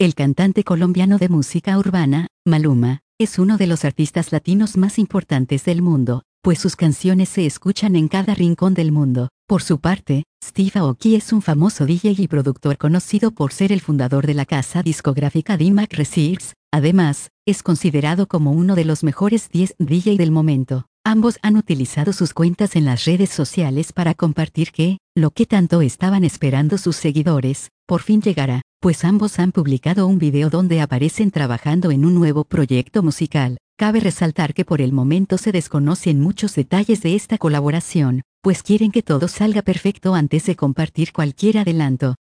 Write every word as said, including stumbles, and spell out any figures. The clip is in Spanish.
El cantante colombiano de música urbana, Maluma, es uno de los artistas latinos más importantes del mundo, pues sus canciones se escuchan en cada rincón del mundo. Por su parte, Steve Aoki es un famoso D J y productor conocido por ser el fundador de la casa discográfica DreamHack Records. Además, es considerado como uno de los mejores diez D J del momento. Ambos han utilizado sus cuentas en las redes sociales para compartir que, lo que tanto estaban esperando sus seguidores, por fin llegará, pues ambos han publicado un video donde aparecen trabajando en un nuevo proyecto musical. Cabe resaltar que por el momento se desconocen muchos detalles de esta colaboración, pues quieren que todo salga perfecto antes de compartir cualquier adelanto.